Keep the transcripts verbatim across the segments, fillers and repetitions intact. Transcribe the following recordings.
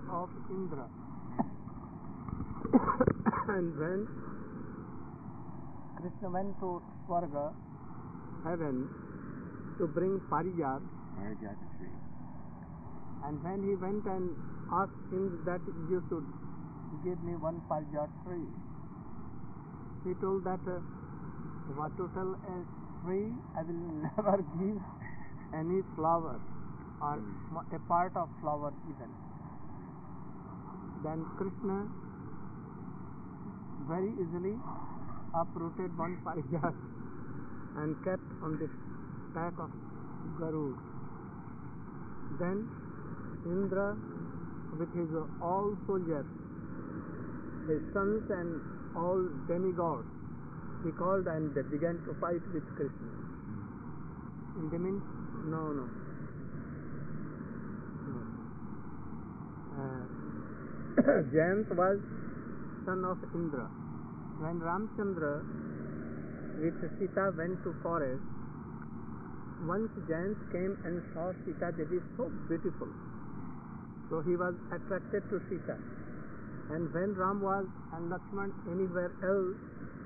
of Indra. And when Krishna went to Swarga, heaven, to bring Parijat, Parijata tree. and when he went and asked him that you should give me one Parijat tree, he told that uh, what to tell a tree, I will never give any flower or Mm. a part of flower even. Then Krishna very easily uprooted one Parijat and kept on the back of Garud. Then Indra with his all soldiers, his sons and all demigods, he called and they began to fight with Krishna. In the mean, no, no. no. Uh, James was son of Indra. When Ramchandra with Sita went to forest, once James came and saw Sita Devi so beautiful, so he was attracted to Sita. And when Ram was and Lakshman anywhere else,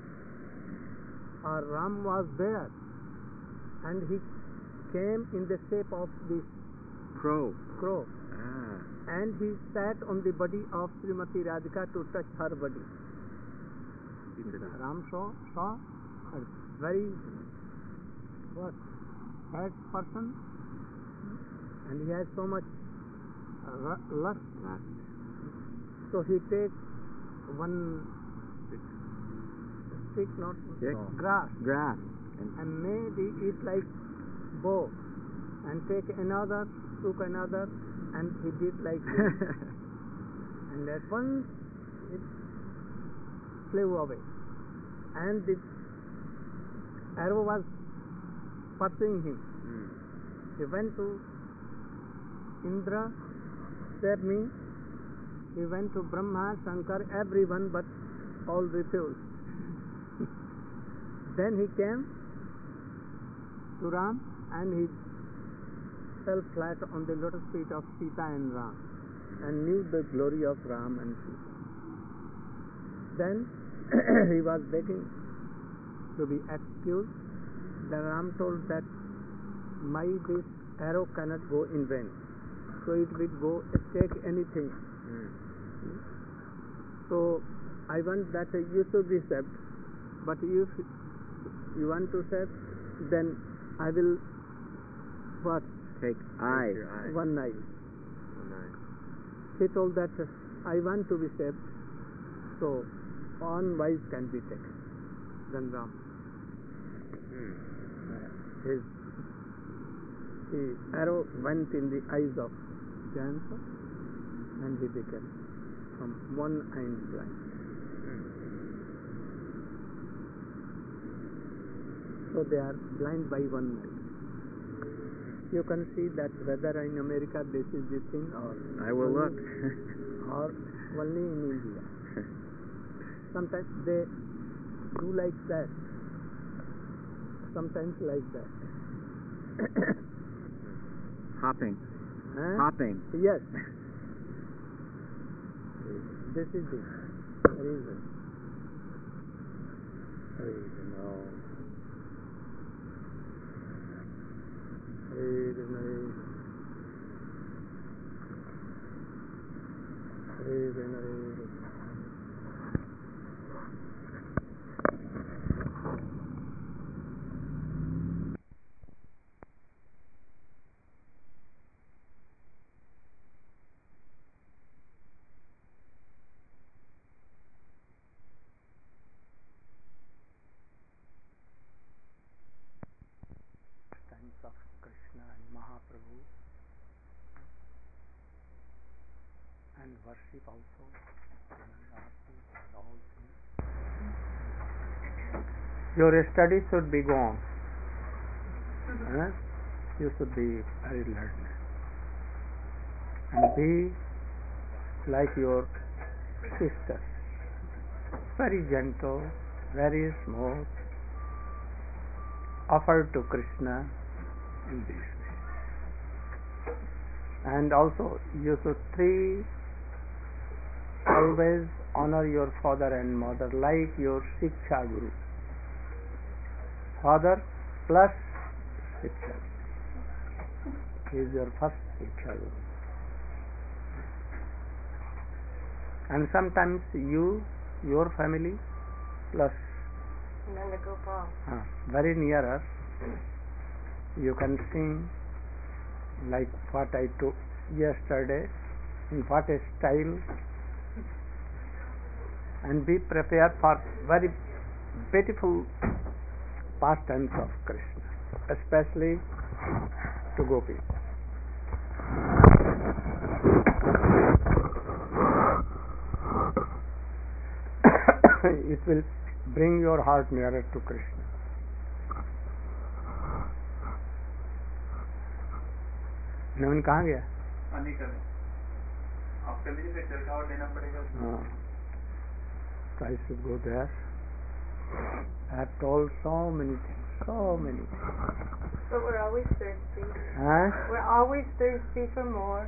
or Ram was there, and he came in the shape of this Crow. crow, Ah. and he sat on the body of Srimati Radhika to touch her body. He did that. Ram saw, saw a very what bad person, and he has so much uh, lust. Last. So he takes one stick, not Stick? grass, Grass. And and maybe it like bow, and take another, took another, and he did like this. And at once it flew away, and the arrow was pursuing him. Mm. He went to Indra, save me. He went to Brahma, Shankar, everyone, but all refused. Then he came to Ram, and he fell flat on the lotus feet of Sita and Ram, and knew the glory of Ram and Sita. Then he was begging to be excused. Then Ram told that my this arrow cannot go in vain, so it will go take anything. Mm. So I want that uh, you should be saved, but if you want to save, then I will what Take eye. eye. one eye. One eye. He told that uh, I want to be saved, so one wife can be taken. Then Ram, Mm. uh, his the arrow went in the eyes of Jansa, and he became from one eye blind. Mm. So they are blind by one eye. You can see that whether in America this is the thing or I will look. or only in India. Sometimes they do like that. Sometimes like that. Hopping. Huh? Hopping. Yes. This is the reason. Reason. Oh. Reason. Reason. Reason. Reason. Times of Krishna and Mahaprabhu, and worship also, and all things. Your study should be gone. Huh? You should be very learned and be like your sister, very gentle, very smooth, offered to Krishna in this way. And also you should treat always honor your father and mother like your Shiksha Guru. Father plus Shiksha. He is your first Shiksha Guru. And sometimes you, your family plus Nandagopal. uh, very near us, you can sing like what I told yesterday, in what a style, and be prepared for very beautiful pastimes of Krishna, especially to gopis. It will bring your heart nearer to Krishna. नवीन कहाँ गया? नहीं कर आप कर लीजिए, फिर चरखा लेना पड़ेगा. हाँ. So I should go there. I have told so many things, so many things. But we're always thirsty. Huh? We're always thirsty for more.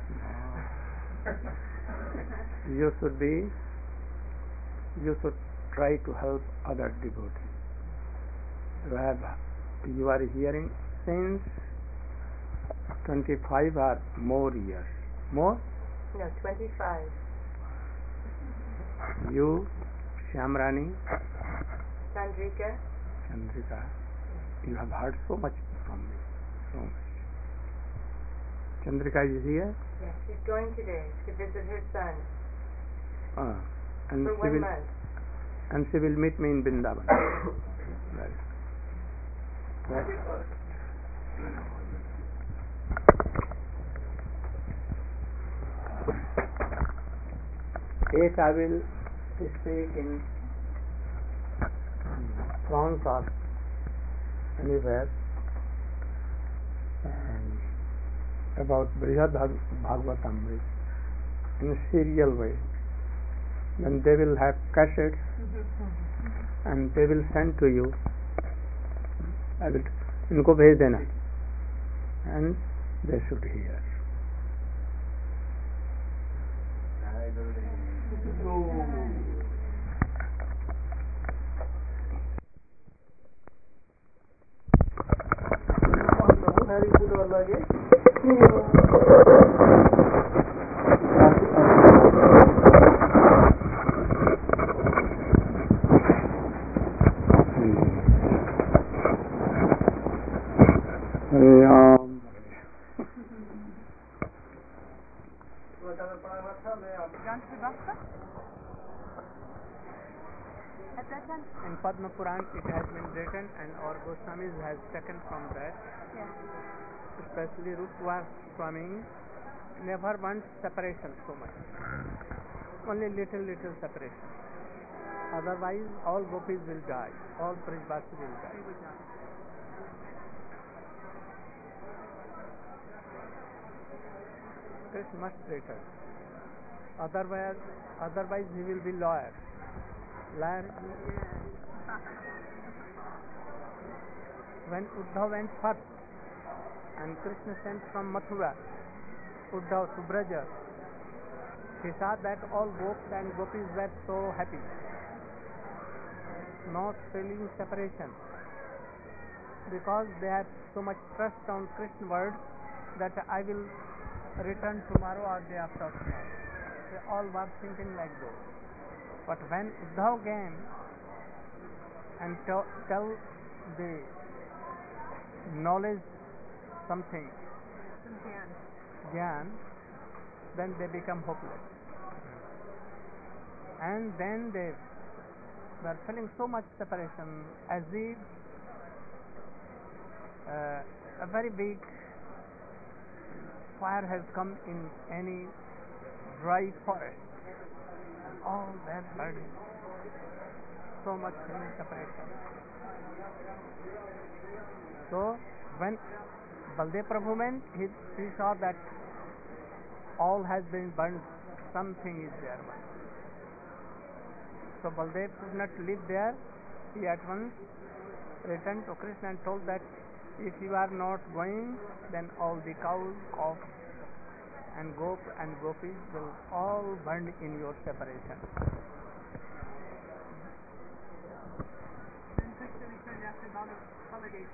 You should be, you should try to help other devotees. You have, you are hearing since twenty-five or more years. More? No, twenty-five. You, Shyamrani, Chandrika. Chandrika, you have heard so much from me, so much. Chandrika is here? Yes, she's going today to visit her son Uh, and for she one will, month. and she will meet me in Vrindavan. Right. Right. Eight, I will speak in France or anywhere and about Brihad Bhagavatamrita in serial way. Then they will have cassettes and they will send to you. I will इनको भेज देना and they should hear. In Padma Puran it has been written and our Goswamis has taken from that. Yes. Especially Rupava Swami never wants separation so much. Only little little separation. Otherwise all gopis will die. All Brijvasi will die. Krishna must return. Otherwise, otherwise he will be lawyer. Liar. When Uddhav went first and Krishna sent from Mathura, Uddhav to Braja, he saw that all gopis and gopis were so happy, not feeling separation, because they have so much trust on Krishna word that I will return tomorrow or day after tomorrow. They all were thinking like that. But when Uddhav came and to- tell the knowledge something, Gyan, then they become hopeless. And then they were feeling so much separation as if uh, a very big fire has come in any dry forest. All that burning, so much feeling separation. So when Baldev Prabhu went, he, he saw that all has been burned, something is there. So Baldev could not live there. He at once returned to Krishna and told that if you are not going, then all the cows of and Gop and Gopis will all burn in your separation. Then Krishna returned after holidays.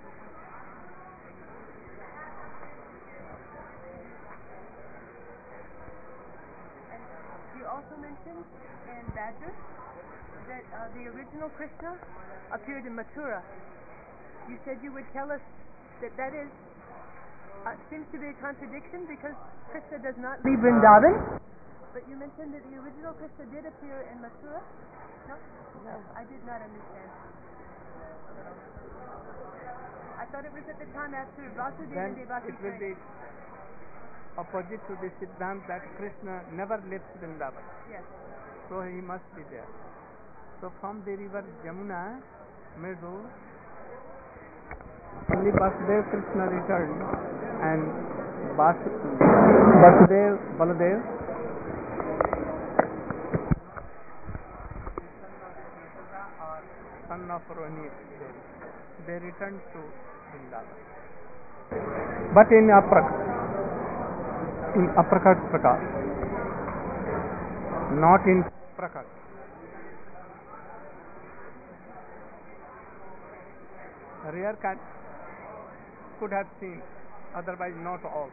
And you also mentioned in Badger that uh, the original Krishna appeared in Mathura. You said you would tell us that that is uh, seems to be a contradiction because Krishna does not leave Vrindavan. But you mentioned that the original Krishna did appear in Mathura. No, No. I did not understand. I thought it was at the time after Vasudeva Then and Devaki it will be opposite to the Siddhant that Krishna never left Vrindavan. Yes. So he must be there. So from the river Jamuna, Meadow, only Vasudeva Krishna returned and Vas- Vasudev, Baladev, or son of Rohini, they returned to Vrindavan. But in Aprak, in Aprakat Prakat, not in Prakat. Rare cat could have seen, otherwise not all.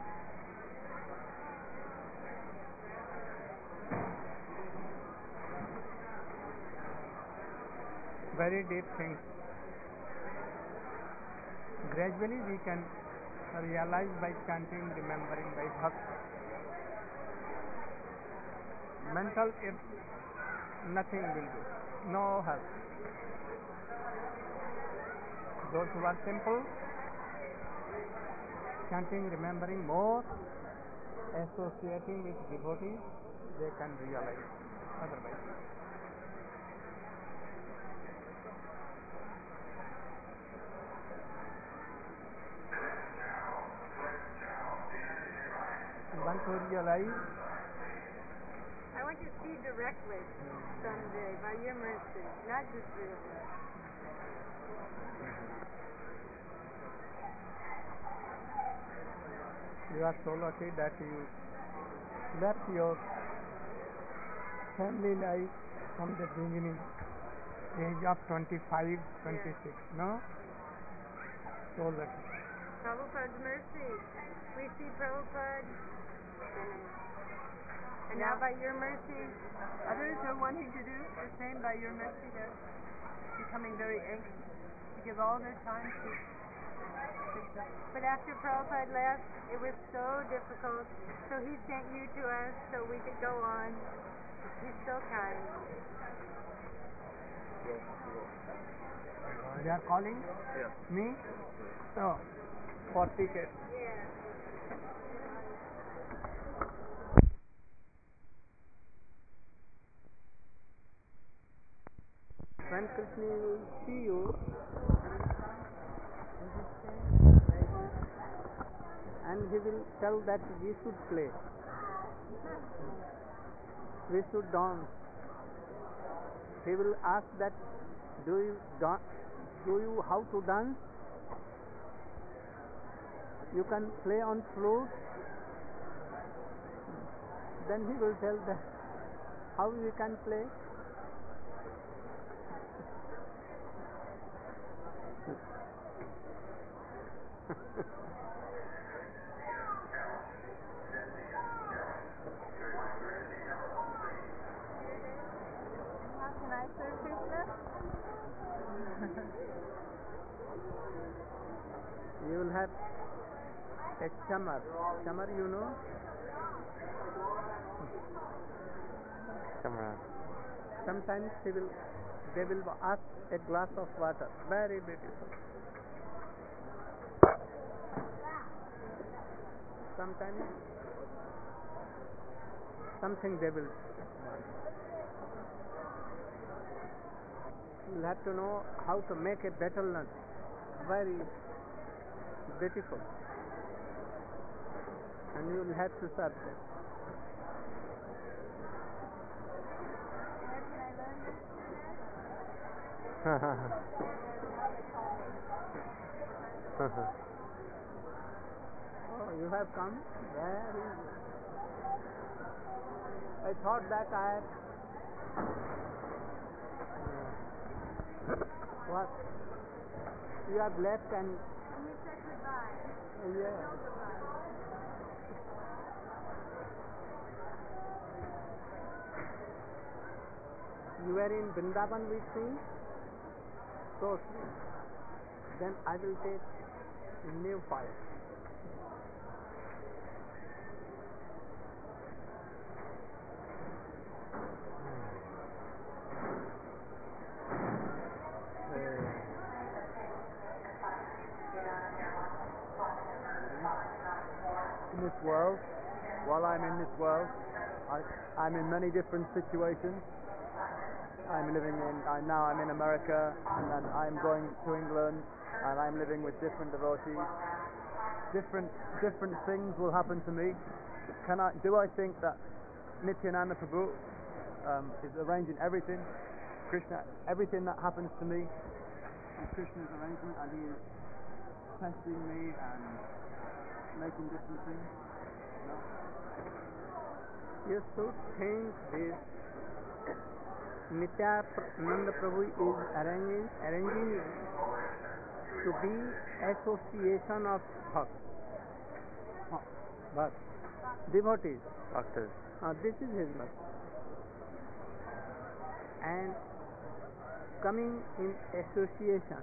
Very deep things. Gradually we can realize by chanting, remembering, by bhakti. Mental, if nothing will do, no help. Those who are simple, chanting, remembering more, associating with devotees, they can realize. Otherwise, you want to realize? I want to see directly someday by your mercy, not just real. You are so lucky that you left your family life from the beginning, age of twenty-five, twenty-six, no? So lucky. Prabhupada's mercy. We see Prabhupada. And now by your mercy, others are wanting to do the same by your mercy. They're becoming very anxious to give all their time to Krishna. But after Prabhupada left, it was so difficult. So he sent you to us so we could go on. He's so kind. They are calling Yes. me? Oh, for ticket. Yeah. When Krishna will see you, and he will tell that we should play, we should dance. He will ask that, do you da- do you how to dance? You can play on flute. Then he will tell that how we can play. How can I serve Krishna? You will have a chamar. Chamar, you know? Chamar. Sometimes they will, they will ask a glass of water. Very beautiful. Sometimes something they will want. You will have to know how to make a betel nut. Very beautiful. And you will have to serve them. Where can I learn this? Oh, you have come? Very good. I thought that I had. What? You have left and. And you said goodbye. Yeah. No goodbye. You were in Vrindavan with me? So sweet. Then I will take new fire. In this world, while I'm in this world, I, I'm in many different situations. I'm living in, I, now I'm in America, and then I'm going to England, and I'm living with different devotees. Different, different things will happen to me. Can I, do I think that Nityananda Prabhu um, is arranging everything? Krishna, everything that happens to me is Krishna's arrangement, and he is testing me and making different things? No. You should think this. Nityananda Prabhu is arranging, arranging you to be association of bhakt. Bhakt. Devotees. Doctors. Uh, this is his message. And coming in association,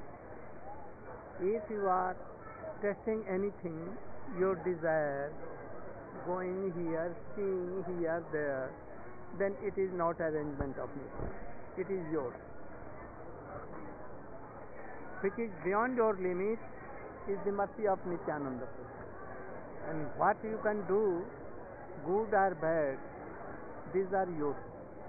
if you are testing anything, your desire, going here, seeing here, there, then it is not arrangement of nature. It is yours. Which is beyond your limit is the mercy of Nityananda Prabhu. And what you can do, good or bad, these are yours.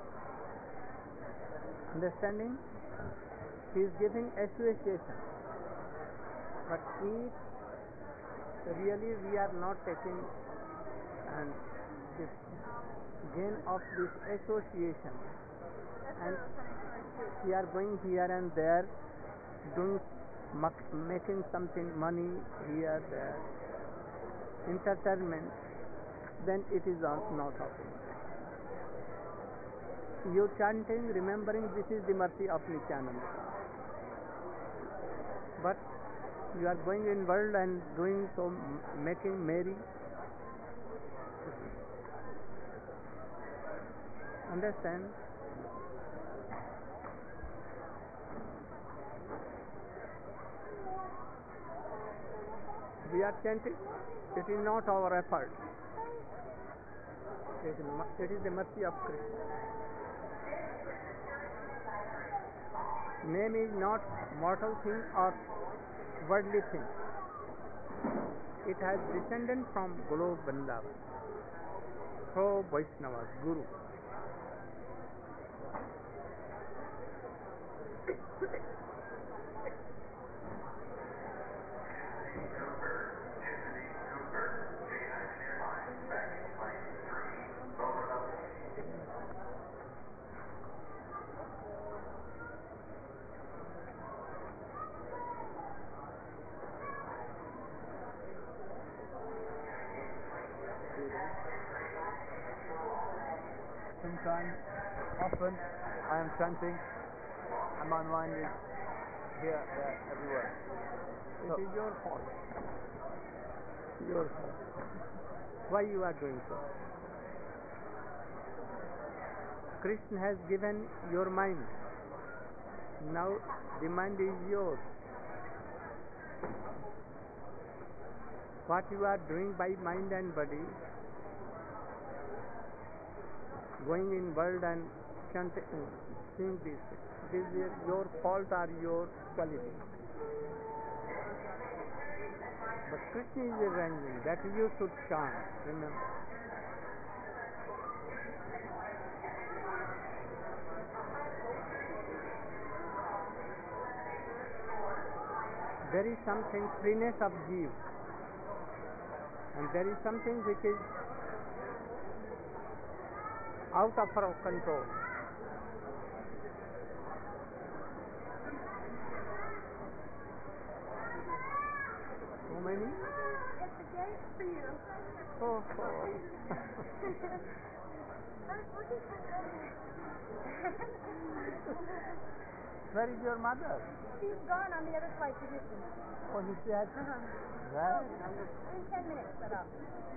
Understanding? He is giving association. But if really we are not taking and the gain of this association, and we are going here and there, doing making something money here there, entertainment, then it is not happening. You chanting, remembering this is the mercy of Nityananda. But you are going in world and doing so, making merry. Understand? We are chanting. It is not our effort. It is, it is the mercy of Krishna. Name is not mortal thing or worldly thing. It has descended from Golo Vrindavan, through Vaishnavas, Guru. Sometimes, often, I am chanting, and my mind is here, there, everywhere. It is your fault. Your fault. Why you are doing so? Krishna has given your mind. Now the mind is yours. What you are doing by mind and body, going in world and chanting, seeing this, this is your fault or your quality. But Krishna is arranging that you should chant, remember. There is something, freeness of jiva, and there is something which is out of our control. So many? At the gate for you. Oh, oh. Where is your mother? She's gone on the other flight to Houston. Oh, he said. Uh-huh. Right. In ten minutes, set up.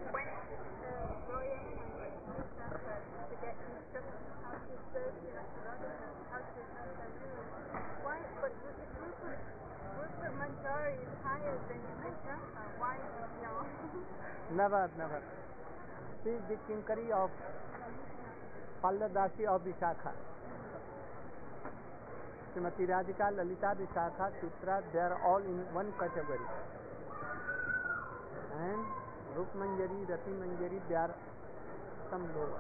Why? But if Rupert, Rupert Manjari is higher than Krishna, why no? Never, never. She is the Kinkari of Palladasi of Vishakha. Srimati Radhika, Lalita, Vishakha, Chitra, they are all in one category. And Rup Manjari, Rati Manjari, they are some lower.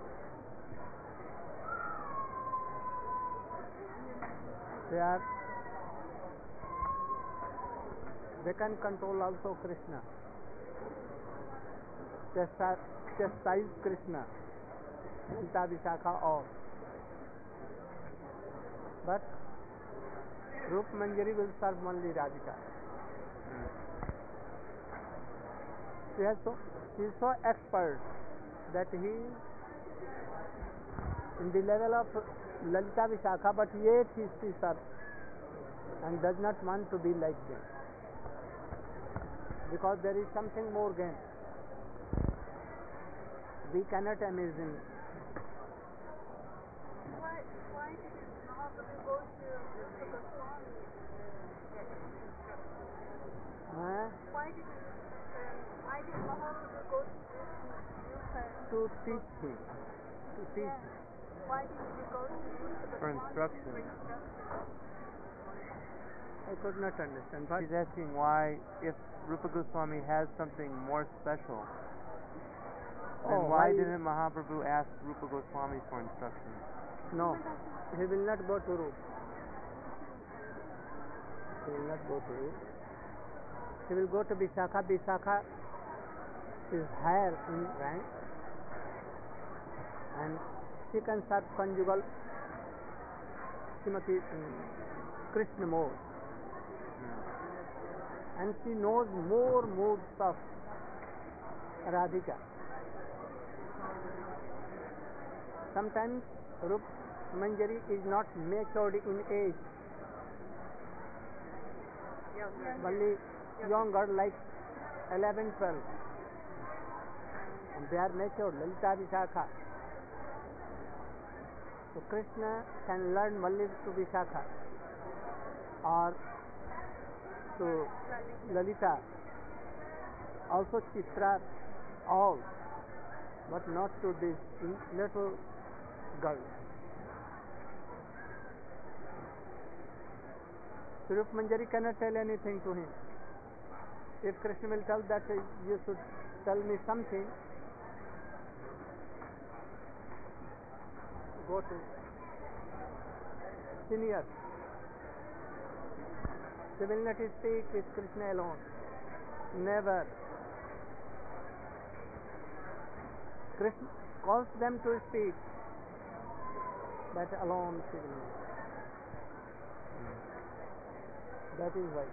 They are, they can control also Krishna. Chastise Krishna, Lalita, Vishakha, all. But Rup Manjari will serve only Radhika. She has so she is so expert that he in the level of Lalita Vishakha, but yet he she serves and does not want to be like them, because there is something more gain. We cannot imagine. Why, why did Mahaprabhu go to Rupa Goswami? Huh? Why did um, why did Mahaprabhu go to Rupa? To teach him. To teach Yeah. him. Why didn't you go to Rupa For Goswami instruction. For instruction? I could not understand. But He's asking why, if Rupa Goswami has something more special, then oh, why, why didn't Mahaprabhu ask Rupa Goswami for instruction? No, he will not go to Rup. He will not go to Rup. He will go to Vishakha. Vishakha is higher in rank, and she can serve conjugal Srimati um, Krishna more. Hmm. And she knows more moods of Radhika. Sometimes Rup Manjari is not matured in age. Only young girl like eleven, twelve. And they are matured, Lalita Vishakha. So Krishna can learn only to Vishakha or to Lalita, also Chitra, all, but not to this little girl. Rup Manjari cannot tell anything to him. If Krishna will tell that uh, you should tell me something, go to senior. They will not speak with Krishna alone. Never. Krishna calls them to speak, but alone she will not. That is why.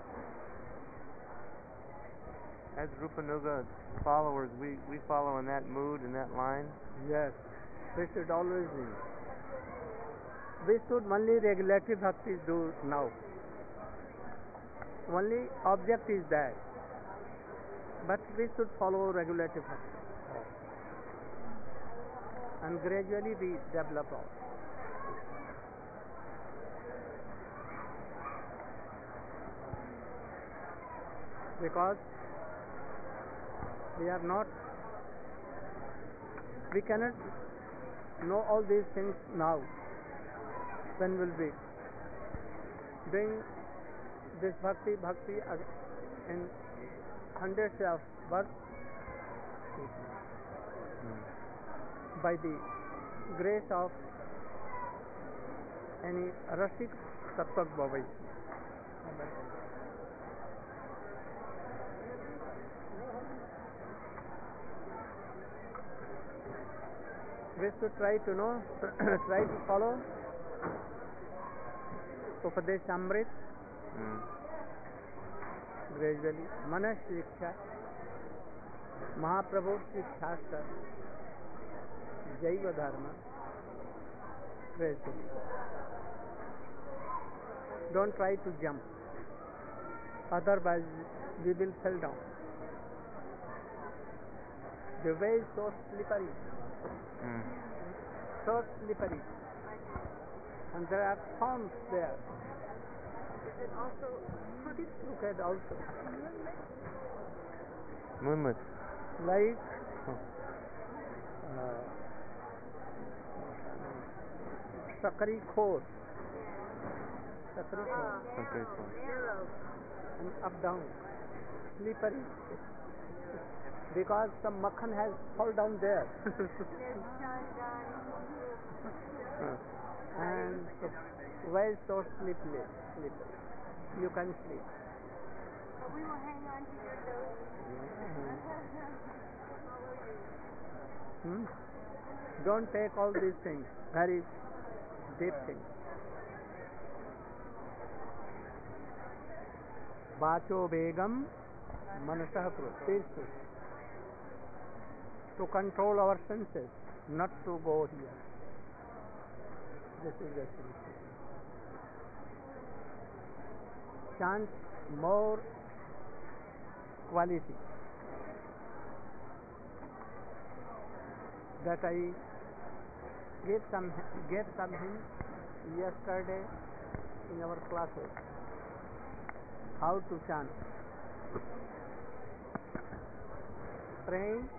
As Rupanuga followers, we, we follow in that mood, in that line. Yes, we should always be. We should only regulative bhakti do now. Only object is that. But we should follow regulative bhakti. And gradually we develop all. Because we are not, we cannot know all these things now. When will we doing this bhakti, bhakti in hundreds of births by the grace of any Rasik Tattva Bhavai. We should try to know, try to follow Upadesh Amrit Mm. gradually. Manas Shiksha, Mahaprabhu Shiksha, Jaiva Dharma. Very good. Don't try to jump, otherwise we will fall down. The way is so slippery, Mm. so slippery, and there are thorns there. Is it also crooked? Crooked also, Moonlit. like Oh. uh, sakari khor, sakari khor, Okay, so. Narrow. and up down, slippery, because some makhan has fall down there. And the way is so slippery, slippery. You can sleep. But we will hang on to your toes. Hmm? Don't take all these things, very deep things. Vacho begam manasah kru. To control our senses, not to go here. This is the solution. Chant more quality. That I gave some gave some hints yesterday in our classes. How to chant. Praying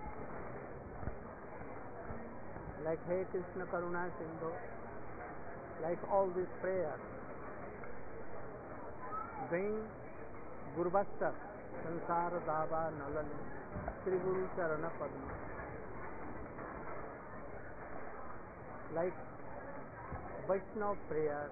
like Hey Krishna Karuna Sindhu, like all these prayers. Doing Gurvasta Sansara Dava Nalali Sri Guru Charana Padma, like Vaishnava prayer.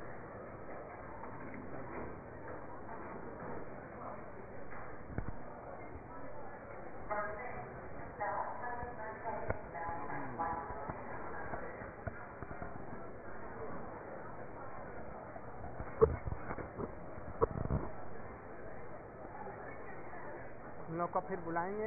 हम लोग को फिर बुलाएंगे.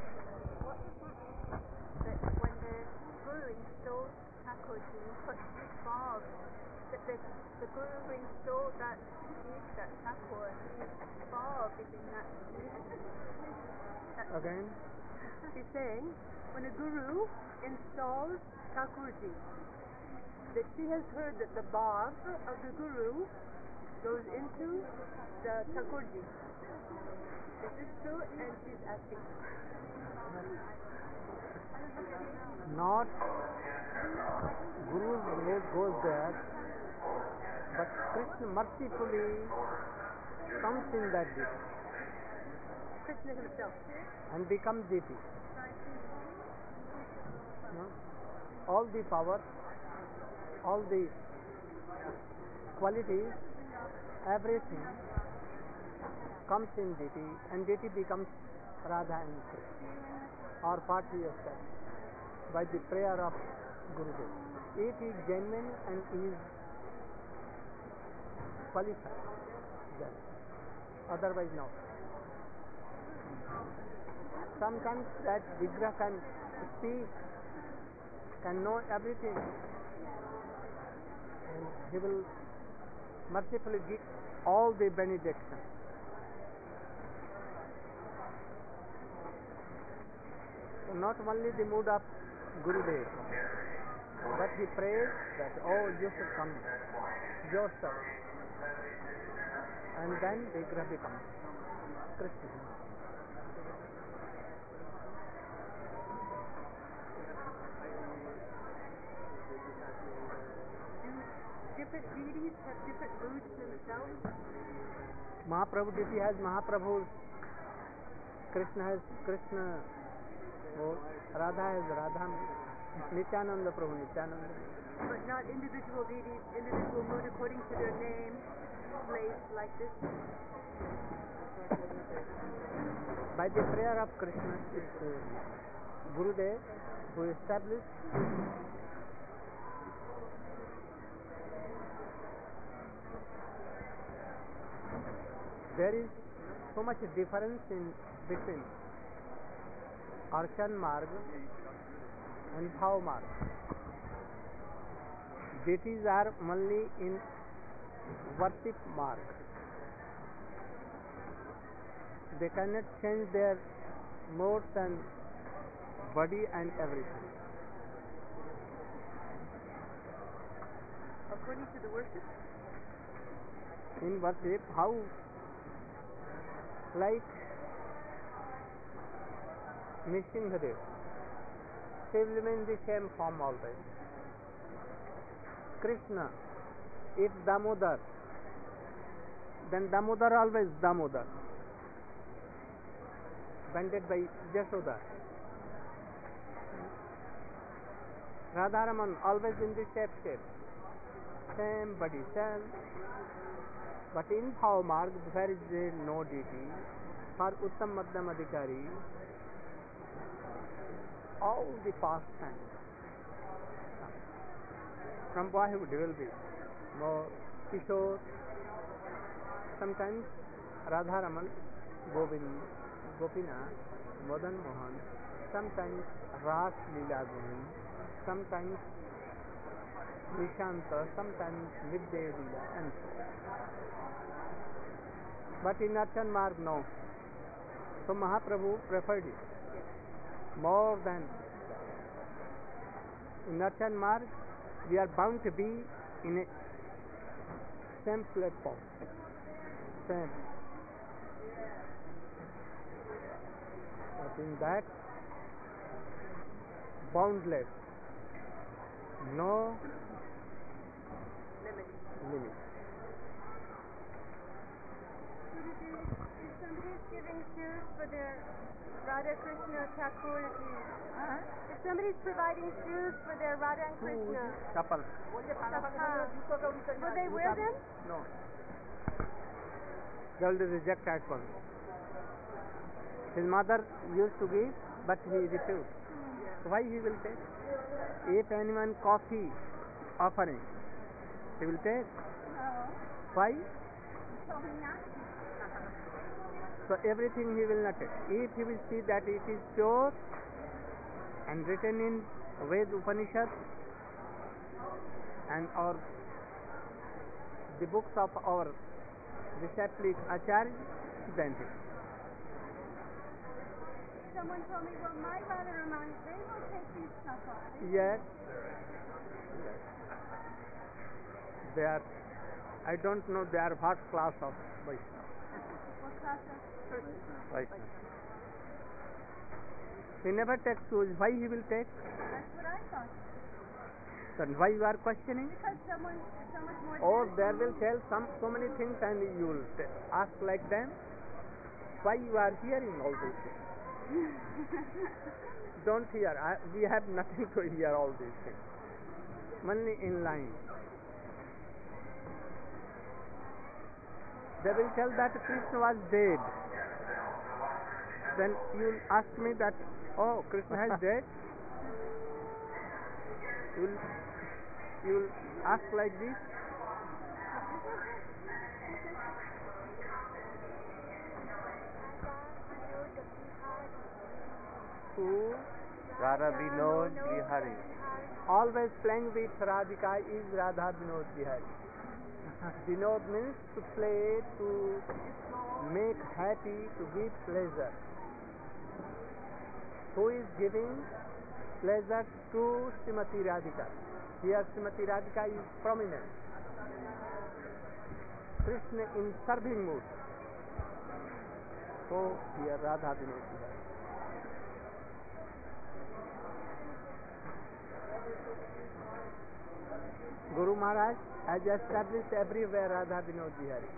That when the Guru installed Thakurji, he put this fog, that the, the Guru installed that seed, that Thakur, his fog is in that seed. That, Again, He's saying, when a Guru installs Thakurji, that she has heard that the bhag of the Guru goes into the Thakurji. Is this true? And she's asking. not Guru's leg goes there, but Krishna mercifully comes in that deity Krishna himself. and becomes deity. No? All the power, all the qualities, everything comes in deity, and deity becomes Radha and Krishna, or partly established by the prayer of Gurudev. If he is genuine and is qualified, then otherwise no. Sometimes that Vigraha can speak, can know everything, and he will mercifully give all the benediction. So not only the mood of Gurudev, but he prays that, oh, you should come yourself. And then Vigraha becomes Krishna. Do different deities have different moods themselves? Mahaprabhu deity has Mahaprabhu, Krishna has Krishna, oh, Radha has Radha, Nityananda Prabhu, Nityananda. But not individual deities, individual mood according to their name, placed like this? By the prayer of Krishna, it's uh, Gurudev who established there is so much difference in between Archan Marg and bhav marg. Deities are only in worship marg. They cannot change their modes and body and everything. According to the worship? In worship, how like Nrsimhadev, they will remain the same form always. Krishna, if Damodar, then Damodar always Damodar, banded by Jashoda. Radharaman always in the shape shape, same body, same. But in Bhav Marg, there is uh, no deity. For Uttam Madhyam Adhikari, all the past times, from boyhood will be more Kishore, sometimes Radharaman, Govind, Gopinath, Madan Mohan, sometimes Ras Leela Govind, sometimes Nishanta, sometimes Vidya Leela, and so on. But in Archan Marg, no. So Mahaprabhu preferred it more than that. In Archan Marg, we are bound to be in a same platform, same. But in that, boundless, no Limit. limit. If somebody is giving shoes for their Radha Krishna Thakur, if you, uh-huh. if somebody is providing shoes for their Radha and Krishna, Chapal. uh, will they wear them? No. They will reject at once. His mother used to give, but he refused. Why he will take? If anyone coffee offering, he will take. Why? So everything he will not take. If he will see that it is pure and written in Ved Upanishad and our the books of our disciplic Acharya, then he. Someone told me, well, my Radharaman, they will take these stuff off. Yes. Yes. They are, I don't know they are what class of Vaishnava. What class of person? Vaishnava. He never takes shoes. Why he will take? That's what I thought. Then why you are questioning? Because someone, someone's more Or dense there than will me. tell some so many things and you will t- ask like them. Why you are hearing all these things? Don't hear. I, we have nothing to hear all these things. Only in line. They will tell that Krishna was dead. Then you will ask me that, oh, Krishna has dead. You will, you will ask like this. Who Radha Vinod Bihari. always playing with Radhika is Radha Vinod Bihari. Vinod means to play, to make happy, to give pleasure. Who is giving pleasure to Srimati Radhika? Here Srimati Radhika is prominent. Krishna in serving mood. So here Radha Vinod Bihari. Guru Maharaj has established everywhere Radha Vinod Bihari.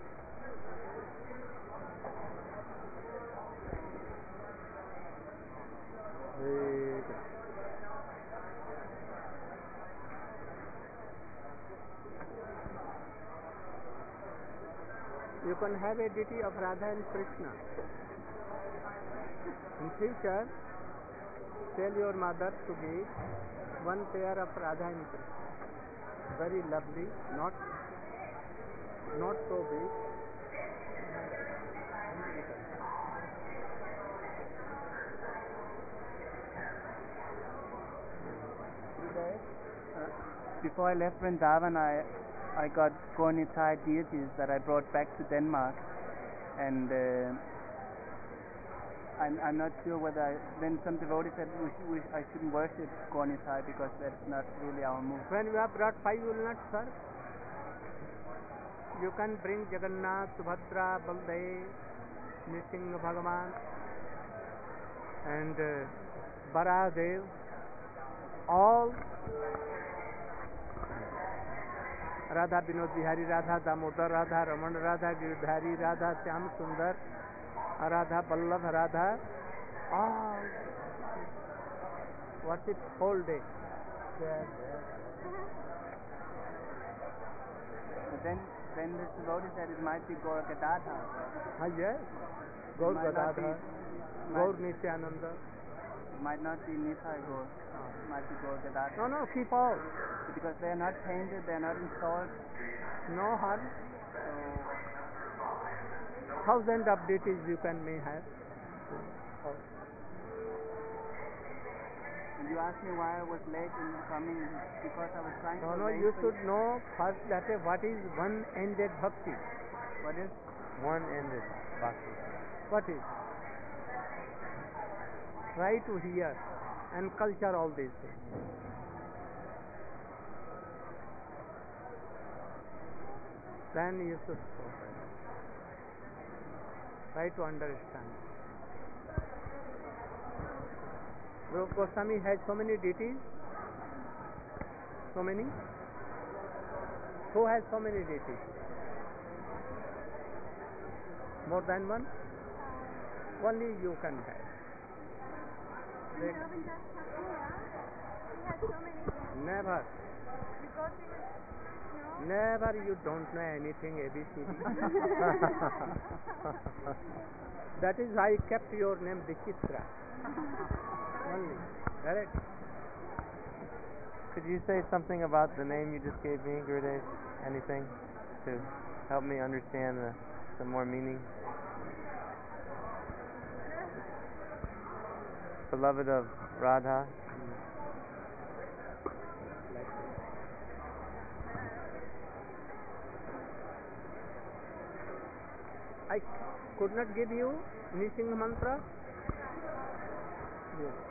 Hare Krishna. You can have a deity of Radha and Krishna. In future, tell your mother to give one pair of Radha and Krishna. Very lovely, not not so big. before I left Vrindavan, I I got Gaur-Nitai deities that I brought back to Denmark, and uh, I'm I'm not sure whether I, then some devotees said we, sh- we I shouldn't worship Gaur-Nitai because that's not really our move. When you have brought five, you will not serve. You can bring Jagannath, Subhadra, Baldev, Nrsimha Bhagavan, and uh, Baladev, all Radha Vinod Bihari Radha, Damodar Radha, Raman Radha, Giridhari Radha, Shyam Sundar Radha, Vallabh Radha, all worship whole day. Yes, yes. But then then this devotee said it might be Gaur Gadadhar. Ah, yes. Gaur Might not be- Gadadhar, Gaur Nityananda. It might not be Nitai Gaur. It might be Gaur Gadadhar. No, no, keep all. Because they are not painted, they are not installed. No harm. So Thousand of deities you can may have. and you asked me why I was late in coming because I was trying No, to no, arrange you for- should know first that uh, what is one-ended bhakti. What is? One-ended bhakti. What is? Try to hear and culture all these things. Then you should try to understand. Rupa Goswami has so many deities. So many? Who has so many deities? More than one? Only you can have. They- Melvin Das Thakur, he has so many. Never, You go to his, no? never you don't know anything A B C D. That is why I kept your name Vichitra. Only. Correct? Could you say something about the name you just gave me, Gurudev? Anything to help me understand the, the more meaning? Beloved of Radha. I could not give you Nrsimha mantra. Yes.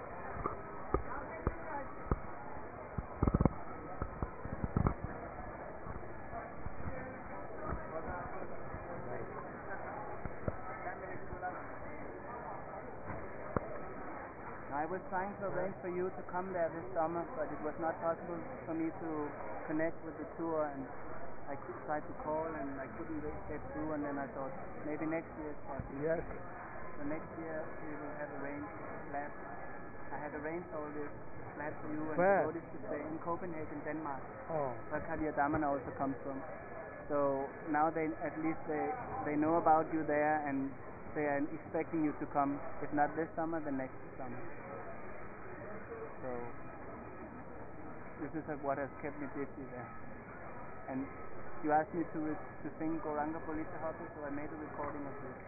I was trying to arrange for you to come there this summer, but it was not possible for me to connect with the tour, and I could try to call and I couldn't re- get through, and then I thought maybe next year is possible. Yes. So next year we will have arranged flat. I had arranged all this flat for you and Where? devotees to stay in Copenhagen, Denmark, Oh. where Kalia Damana also comes from. So now they at least they they know about you there, and they are expecting you to come. If not this summer, then next summer. So this is uh, what has kept me busy there. And you asked me to re- to sing Gauranga Polita Hoppe, so I made a recording of this.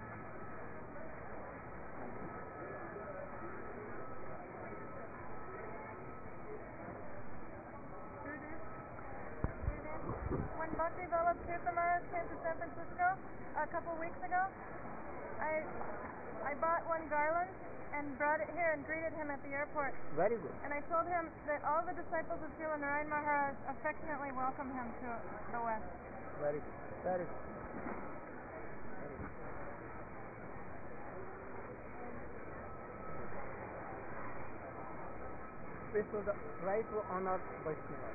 When Bhakti Vallabh Tirtha Maharaj came to San Francisco a couple weeks ago, I I bought one garland and brought it here and greeted him at the airport. Very good. And I told him that all the disciples of Srila Narayan Maharaj affectionately welcome him to the West. Very good. Very good. This was the right to honor Vaishnava.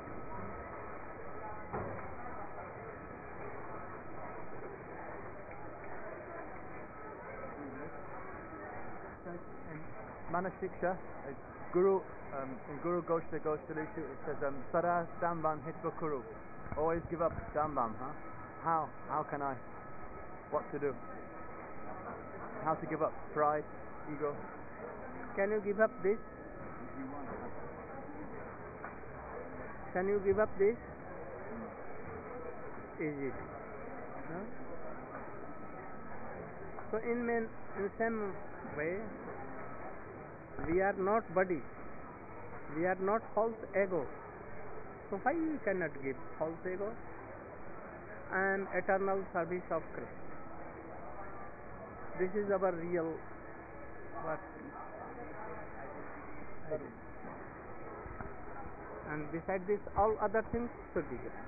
In Manashiksha, uh, Guru, um, in Guru Goshta Goshtalushu, it says, um, Sara Dambam Hitva Kuru. Always give up Dambam, huh? How? How can I? What to do? How to give up? Pride, ego? Can you give up this? Can you give up this? Easy. No? So in main, in same way, we are not body. We are not false ego. So why we cannot give false ego and eternal service of Krishna? This is our real what idea. And beside this, all other things should be given.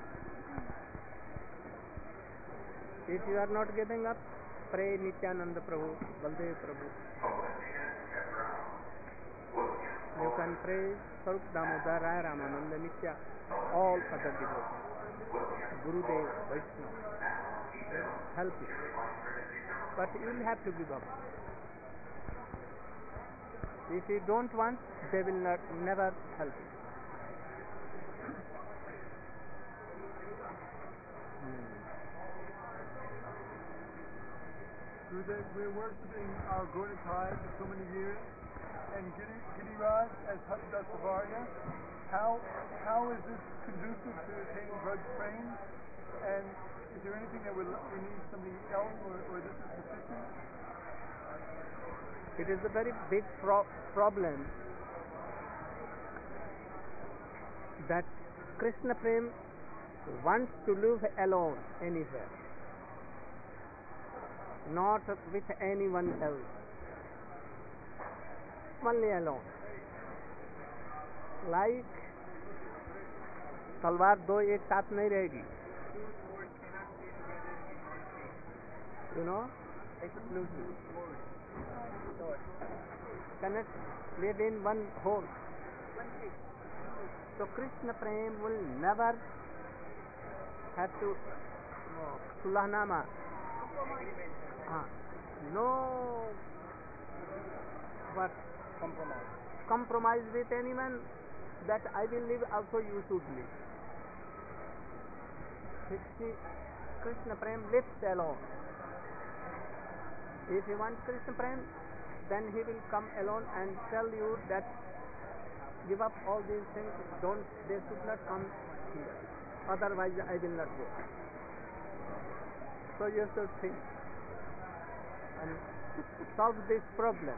If you are not giving up, pray Nityananda Prabhu, Baldev Prabhu. You can pray Sarup Damodar, Rai Ramananda, Nitya, all other devotees. Gurudev, Vaishnava, help you. But you will have to give up. If you don't want, they will not, never help you. Gurudev, we're worshipping our Gaudakaya for so many years, and Giri, Giriraj as Dasavarya. How how is this conducive to attaining Braj Prem? And is there anything that we we need something else, or, or this is sufficient? It is a very big pro- problem that Krishna Prem wants to live alone anywhere, not with anyone else, only alone. Like तलवार दो एक साथ नहीं रहेगी. You know, exclusive. Cannot live in one hole. So Krishna Prem will never have to no, Sulahnama. Ah, no but compromise. Compromise with anyone, that I will live, also you should live. Krishna Prem lives alone. If you want Krishna Prem, then he will come alone and tell you that give up all these things, don't, they should not come here, otherwise I will not go. So you should think and solve this problem.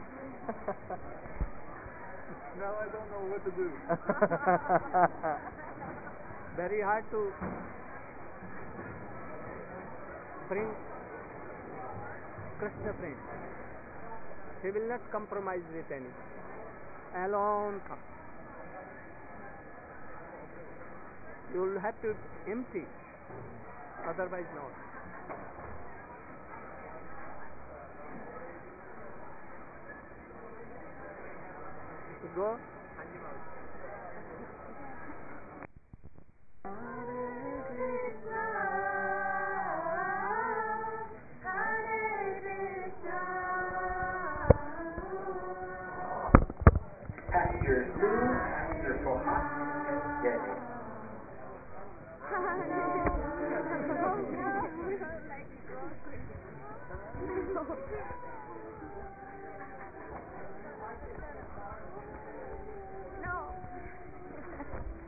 Now I don't know what to do. Very hard to bring Krishna Prem. He will not compromise with anyone. Alone come. You will have to empty, otherwise not. Go. Passenger smooth, passenger full hot. Yes.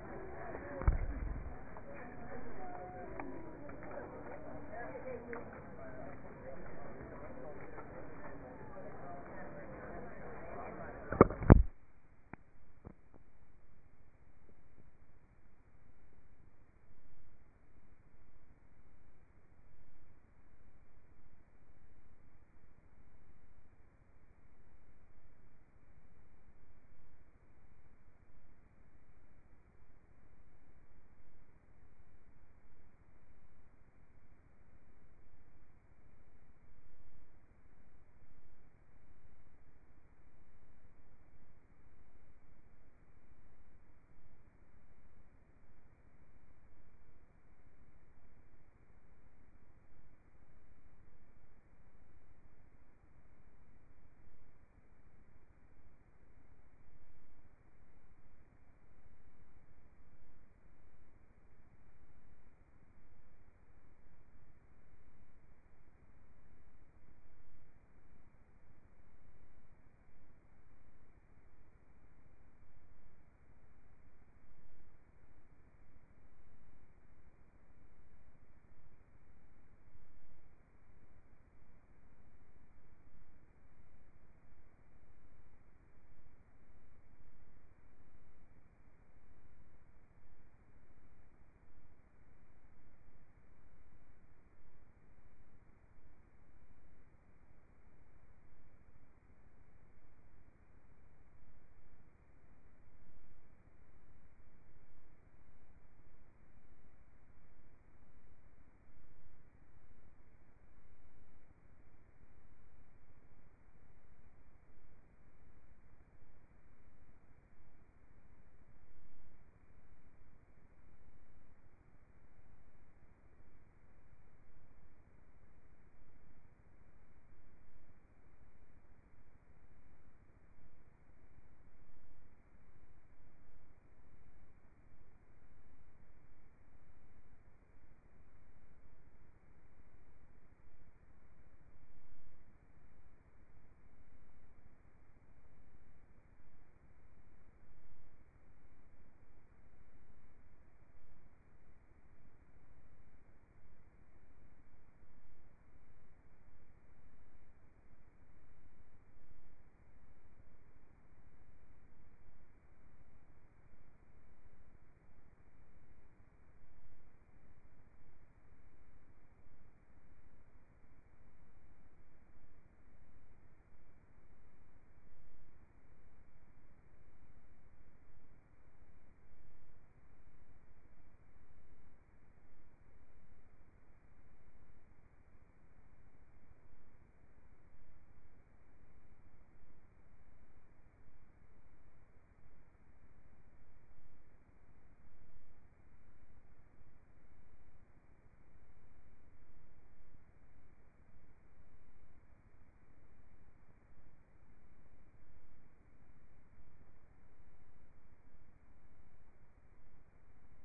No.